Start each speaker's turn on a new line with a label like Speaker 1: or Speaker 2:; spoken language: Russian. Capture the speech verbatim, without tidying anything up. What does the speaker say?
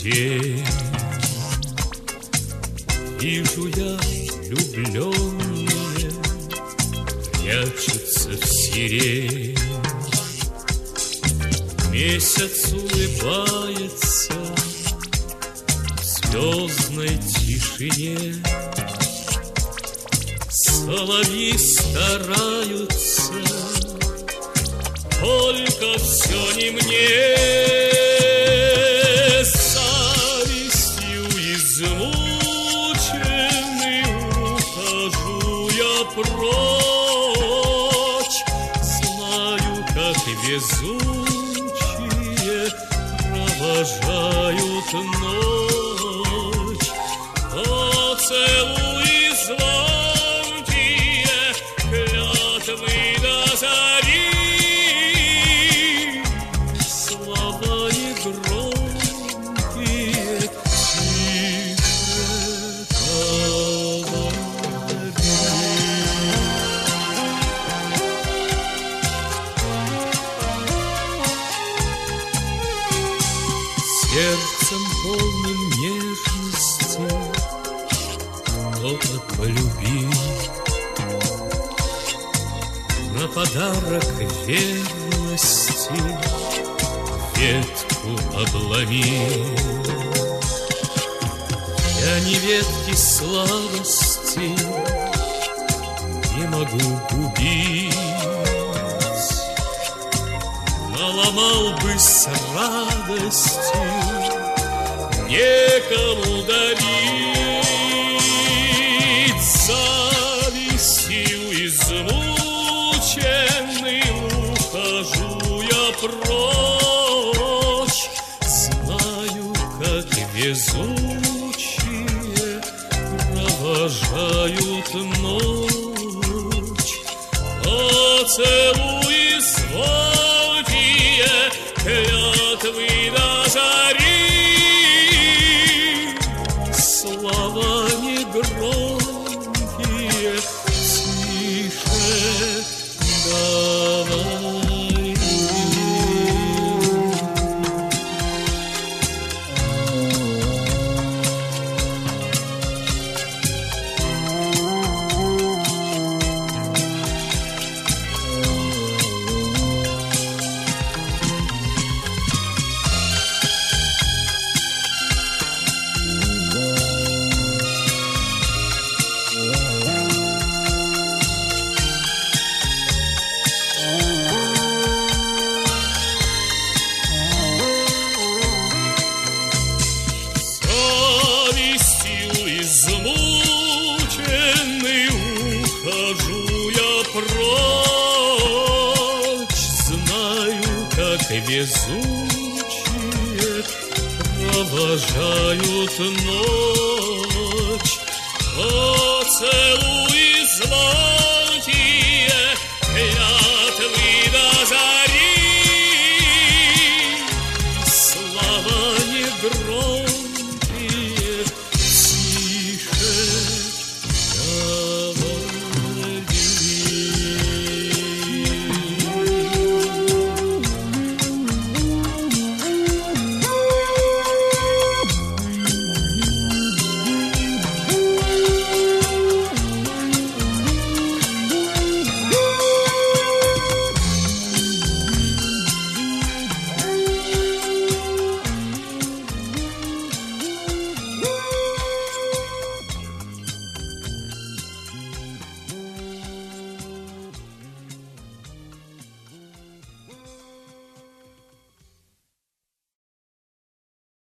Speaker 1: день. Вижу я влюбленные прячутся в сирень. Месяц улыбается в звездной тишине. Соловьи стараются, только все не мне. Завистью измученный ухожу я прочь. Знаю, как везучие провожают ночь. Поцелуй звонкие, клятвы до зари. Слова негромкие, тише говори. Сердцем полным нежности кто-то полюбил, на подарок верности ветку обломил. Я ни ветки сладости не могу губить, наломал бы с радостью, некому дарить. Завистью измученный ухожу я прочь. Знаю, как везучие провожают ночь. Поцелуй звонкие, клятвы до зари. Слова негромкие, тише говори. Измученный ухожу я прочь. Знаю, как везучие провожают ночь.